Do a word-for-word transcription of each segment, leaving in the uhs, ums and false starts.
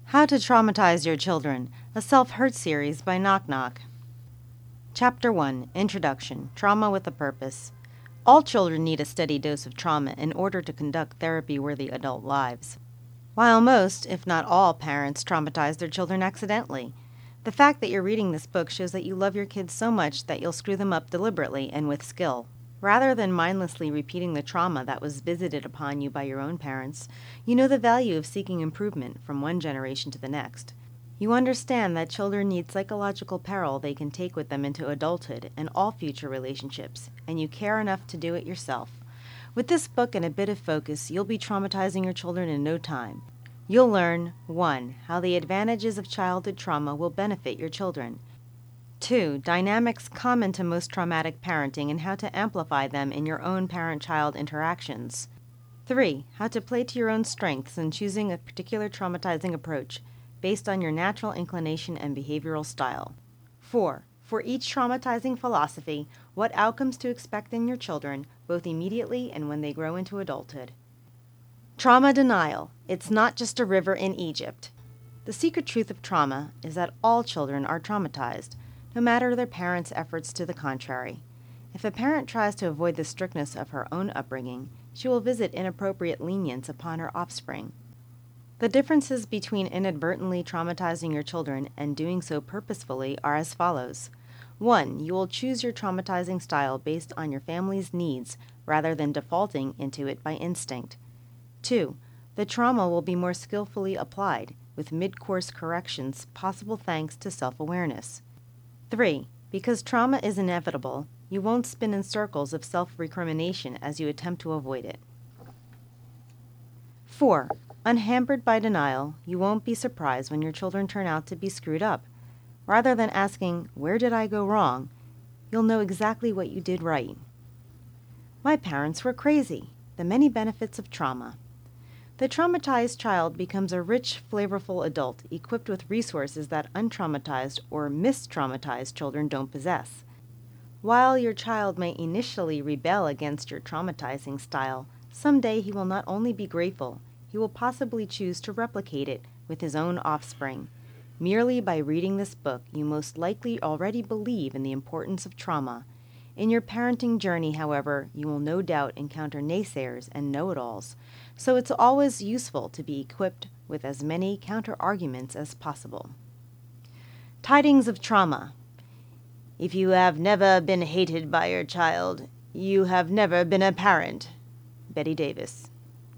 How to Traumatize Your Children, a self-hurt series by Knock Knock. Chapter one, Introduction, Trauma with a Purpose. All children need a steady dose of trauma in order to conduct therapy-worthy adult lives. While most, if not all, parents traumatize their children accidentally. The fact that you're reading this book shows that you love your kids so much that you'll screw them up deliberately and with skill. Rather than mindlessly repeating the trauma that was visited upon you by your own parents, you know the value of seeking improvement from one generation to the next. You understand that children need psychological peril they can take with them into adulthood and all future relationships, and you care enough to do it yourself. With this book and a bit of focus, you'll be traumatizing your children in no time. You'll learn, one, how the advantages of childhood trauma will benefit your children. two. Dynamics common to most traumatic parenting and how to amplify them in your own parent-child interactions. three. How to play to your own strengths in choosing a particular traumatizing approach based on your natural inclination and behavioral style. four. For each traumatizing philosophy, what outcomes to expect in your children, both immediately and when they grow into adulthood. Trauma denial. It's not just a river in Egypt. The secret truth of trauma is that all children are traumatized, no matter their parents' efforts to the contrary. If a parent tries to avoid the strictness of her own upbringing, she will visit inappropriate lenience upon her offspring. The differences between inadvertently traumatizing your children and doing so purposefully are as follows. one. You will choose your traumatizing style based on your family's needs rather than defaulting into it by instinct. two. The trauma will be more skillfully applied, with mid-course corrections possible thanks to self-awareness. three. Because trauma is inevitable, you won't spin in circles of self-recrimination as you attempt to avoid it. four. Unhampered by denial, you won't be surprised when your children turn out to be screwed up. Rather than asking, "Where did I go wrong?" you'll know exactly what you did right. My parents were crazy. The many benefits of trauma. The traumatized child becomes a rich, flavorful adult equipped with resources that untraumatized or mistraumatized children don't possess. While your child may initially rebel against your traumatizing style, someday he will not only be grateful, he will possibly choose to replicate it with his own offspring. Merely by reading this book, you most likely already believe in the importance of trauma. In your parenting journey, however, you will no doubt encounter naysayers and know-it-alls, so it's always useful to be equipped with as many counter-arguments as possible. Tidings of trauma. If you have never been hated by your child, you have never been a parent. Betty Davis.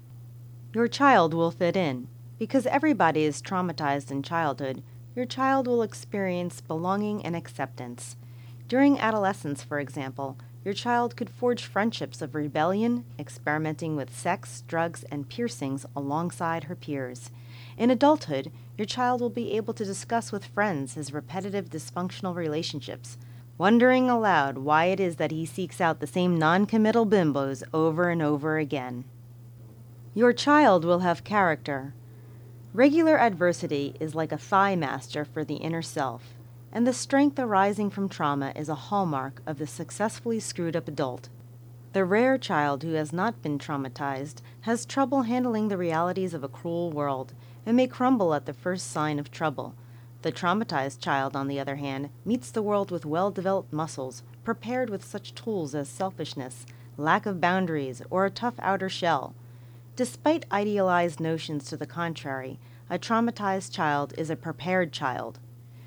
Your child will fit in. Because everybody is traumatized in childhood, your child will experience belonging and acceptance. During adolescence, for example, your child could forge friendships of rebellion, experimenting with sex, drugs, and piercings alongside her peers. In adulthood, your child will be able to discuss with friends his repetitive dysfunctional relationships, wondering aloud why it is that he seeks out the same non-committal bimbos over and over again. Your child will have character. Regular adversity is like a thigh master for the inner self, and the strength arising from trauma is a hallmark of the successfully screwed-up adult. The rare child who has not been traumatized has trouble handling the realities of a cruel world and may crumble at the first sign of trouble. The traumatized child, on the other hand, meets the world with well-developed muscles, prepared with such tools as selfishness, lack of boundaries, or a tough outer shell. Despite idealized notions to the contrary, a traumatized child is a prepared child.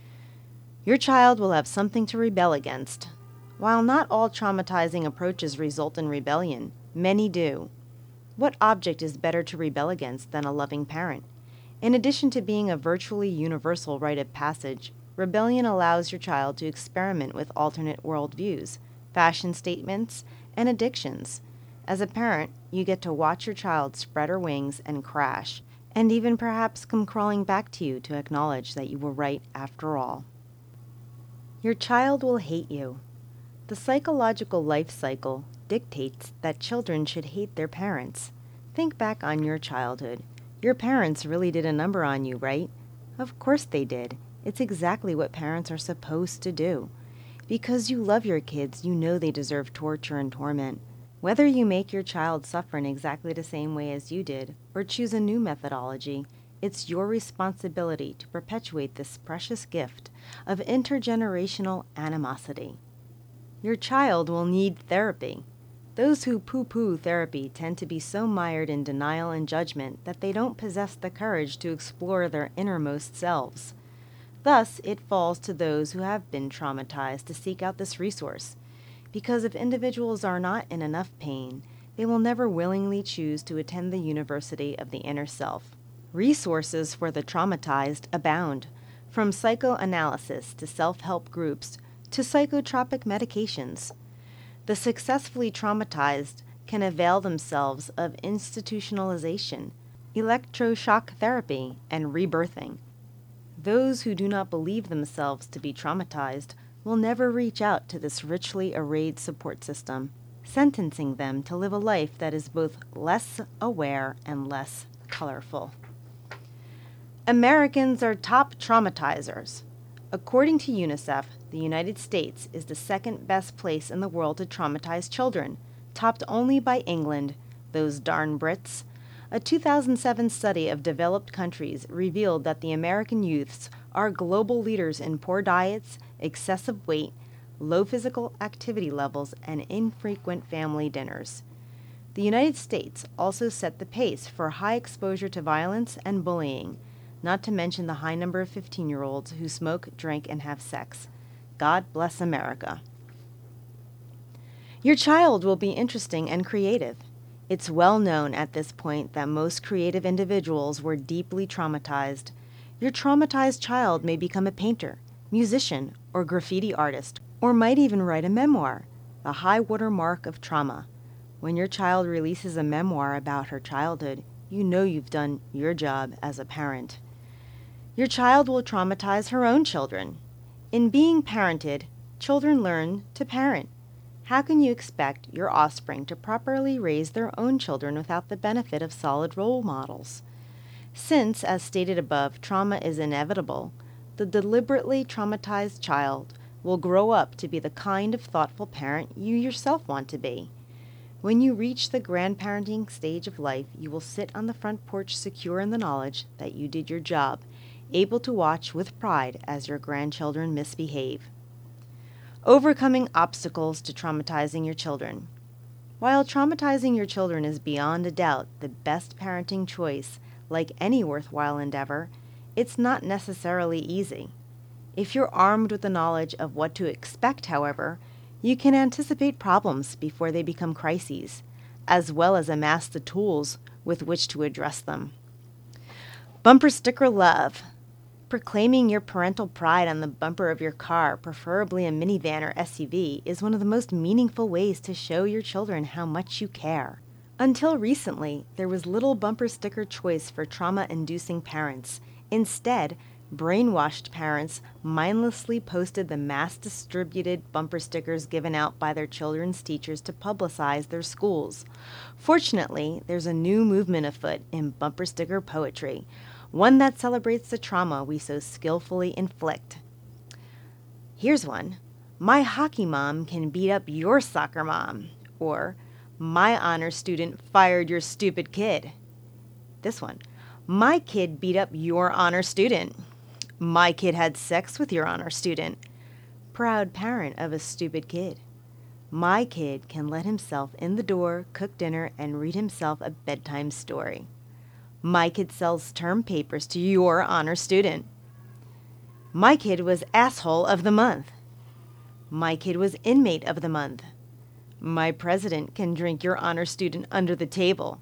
Your child will have something to rebel against. While not all traumatizing approaches result in rebellion, many do. What object is better to rebel against than a loving parent? In addition to being a virtually universal rite of passage, rebellion allows your child to experiment with alternate worldviews, fashion statements, and addictions. As a parent, you get to watch your child spread her wings and crash, and even perhaps come crawling back to you to acknowledge that you were right after all. Your child will hate you. The psychological life cycle dictates that children should hate their parents. Think back on your childhood. Your parents really did a number on you, right? Of course they did. It's exactly what parents are supposed to do. Because you love your kids, you know they deserve torture and torment. Whether you make your child suffer in exactly the same way as you did, or choose a new methodology, It's your responsibility to perpetuate this precious gift of intergenerational animosity. Your child will need therapy. Those who poo-poo therapy tend to be so mired in denial and judgment that they don't possess the courage to explore their innermost selves. Thus, it falls to those who have been traumatized to seek out this resource, because if individuals are not in enough pain, they will never willingly choose to attend the University of the Inner Self. Resources for the traumatized abound, from psychoanalysis to self-help groups to psychotropic medications. The successfully traumatized can avail themselves of institutionalization, electroshock therapy, and rebirthing. Those who do not believe themselves to be traumatized will never reach out to this richly arrayed support system, sentencing them to live a life that is both less aware and less colorful. Americans are top traumatizers. According to UNICEF, the United States is the second best place in the world to traumatize children, topped only by England, those darn Brits. A two thousand seven study of developed countries revealed that the American youths are global leaders in poor diets, excessive weight, low physical activity levels, and infrequent family dinners. The United States also set the pace for high exposure to violence and bullying, not to mention the high number of fifteen-year-olds who smoke, drink, and have sex. God bless America. Your child will be interesting and creative. It's well known at this point that most creative individuals were deeply traumatized. Your traumatized child may become a painter, musician, or graffiti artist, or might even write a memoir, the high water mark of trauma. When your child releases a memoir about her childhood, you know you've done your job as a parent. Your child will traumatize her own children. In being parented, children learn to parent. How can you expect your offspring to properly raise their own children without the benefit of solid role models? Since, as stated above, trauma is inevitable, the deliberately traumatized child will grow up to be the kind of thoughtful parent you yourself want to be. When you reach the grandparenting stage of life, you will sit on the front porch secure in the knowledge that you did your job, able to watch with pride as your grandchildren misbehave. Overcoming obstacles to traumatizing your children. While traumatizing your children is beyond a doubt the best parenting choice, like any worthwhile endeavor, it's not necessarily easy. If you're armed with the knowledge of what to expect, however, you can anticipate problems before they become crises, as well as amass the tools with which to address them. Bumper sticker love. Proclaiming your parental pride on the bumper of your car, preferably a minivan or S U V, is one of the most meaningful ways to show your children how much you care. Until recently, there was little bumper sticker choice for trauma-inducing parents. Instead, brainwashed parents mindlessly posted the mass-distributed bumper stickers given out by their children's teachers to publicize their schools. Fortunately, there's a new movement afoot in bumper sticker poetry, one that celebrates the trauma we so skillfully inflict. Here's one. My hockey mom can beat up your soccer mom. Or, my honor student fired your stupid kid. This one. My kid beat up your honor student. My kid had sex with your honor student. Proud parent of a stupid kid. My kid can let himself in the door, cook dinner, and read himself a bedtime story. My kid sells term papers to your honor student. My kid was asshole of the month. My kid was inmate of the month. My president can drink your honor student under the table.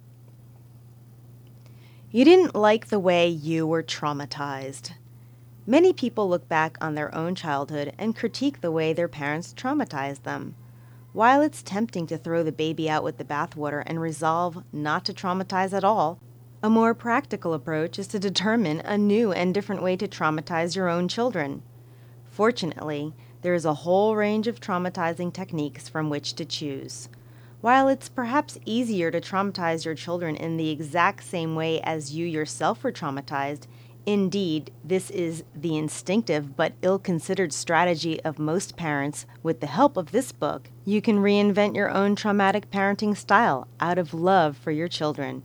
You didn't like the way you were traumatized. Many people look back on their own childhood and critique the way their parents traumatized them. While it's tempting to throw the baby out with the bathwater and resolve not to traumatize at all, a more practical approach is to determine a new and different way to traumatize your own children. Fortunately, there is a whole range of traumatizing techniques from which to choose. While it's perhaps easier to traumatize your children in the exact same way as you yourself were traumatized, indeed, this is the instinctive but ill-considered strategy of most parents. With the help of this book, you can reinvent your own traumatic parenting style out of love for your children.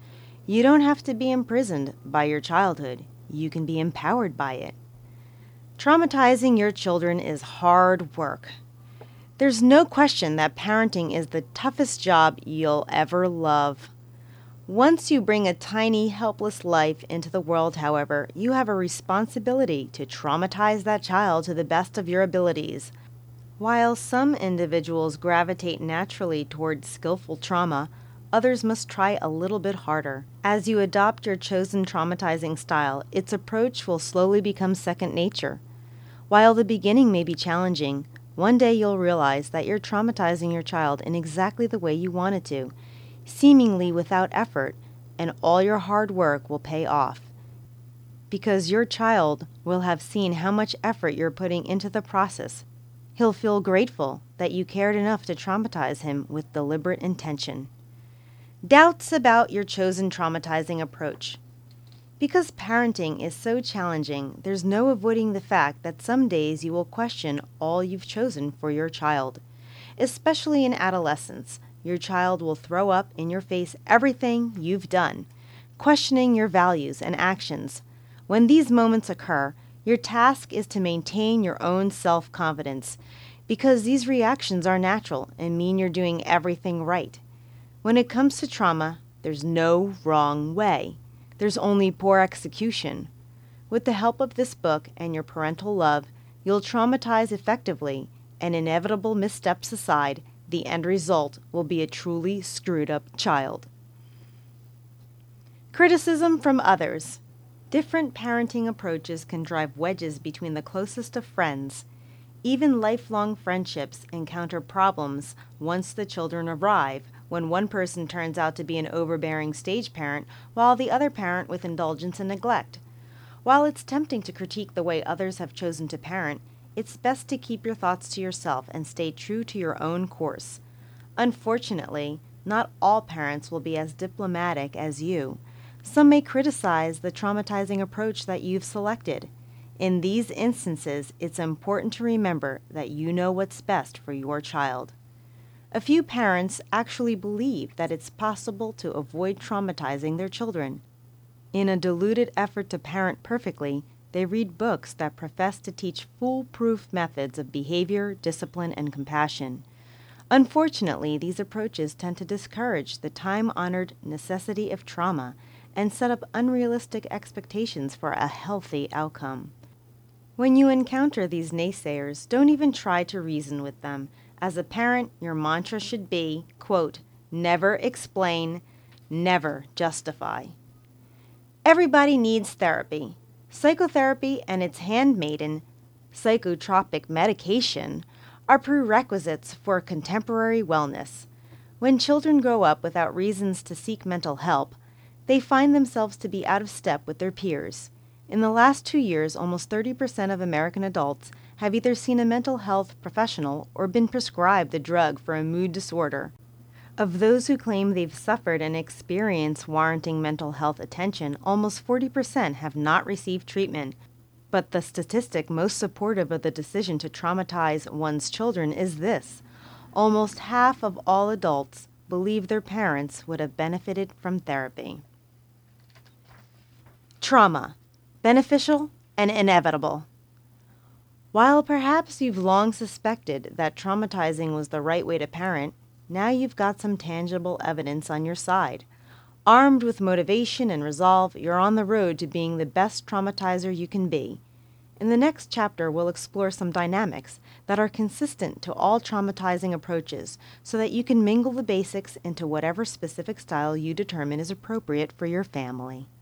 You don't have to be imprisoned by your childhood. You can be empowered by it. Traumatizing your children is hard work. There's no question that parenting is the toughest job you'll ever love. Once you bring a tiny, helpless life into the world, however, you have a responsibility to traumatize that child to the best of your abilities. While some individuals gravitate naturally towards skillful trauma, others must try a little bit harder. As you adopt your chosen traumatizing style, its approach will slowly become second nature. While the beginning may be challenging, one day you'll realize that you're traumatizing your child in exactly the way you wanted to, seemingly without effort, and all your hard work will pay off. Because your child will have seen how much effort you're putting into the process. He'll feel grateful that you cared enough to traumatize him with deliberate intention. Doubts about your chosen traumatizing approach. Because parenting is so challenging, there's no avoiding the fact that some days you will question all you've chosen for your child. Especially in adolescence, your child will throw up in your face everything you've done, questioning your values and actions. When these moments occur, your task is to maintain your own self-confidence, because these reactions are natural and mean you're doing everything right. When it comes to trauma, there's no wrong way. There's only poor execution. With the help of this book and your parental love, you'll traumatize effectively, and inevitable missteps aside, the end result will be a truly screwed up child. Criticism from others. Different parenting approaches can drive wedges between the closest of friends. Even lifelong friendships encounter problems once the children arrive, when one person turns out to be an overbearing stage parent, while the other parent with indulgence and neglect. While it's tempting to critique the way others have chosen to parent, it's best to keep your thoughts to yourself and stay true to your own course. Unfortunately, not all parents will be as diplomatic as you. Some may criticize the traumatizing approach that you've selected. In these instances, it's important to remember that you know what's best for your child. A few parents actually believe that it's possible to avoid traumatizing their children. In a deluded effort to parent perfectly, they read books that profess to teach foolproof methods of behavior, discipline, and compassion. Unfortunately, these approaches tend to discourage the time-honored necessity of trauma and set up unrealistic expectations for a healthy outcome. When you encounter these naysayers, don't even try to reason with them. As a parent, your mantra should be, quote, never explain, never justify. Everybody needs therapy. Psychotherapy and its handmaiden, psychotropic medication, are prerequisites for contemporary wellness. When children grow up without reasons to seek mental help, they find themselves to be out of step with their peers. In the last two years, almost thirty percent of American adults have either seen a mental health professional or been prescribed a drug for a mood disorder. Of those who claim they've suffered an experience warranting mental health attention, almost forty percent have not received treatment. But the statistic most supportive of the decision to traumatize one's children is this: almost half of all adults believe their parents would have benefited from therapy. Trauma. Beneficial and inevitable. While perhaps you've long suspected that traumatizing was the right way to parent, now you've got some tangible evidence on your side. Armed with motivation and resolve, you're on the road to being the best traumatizer you can be. In the next chapter, we'll explore some dynamics that are consistent to all traumatizing approaches so that you can mingle the basics into whatever specific style you determine is appropriate for your family.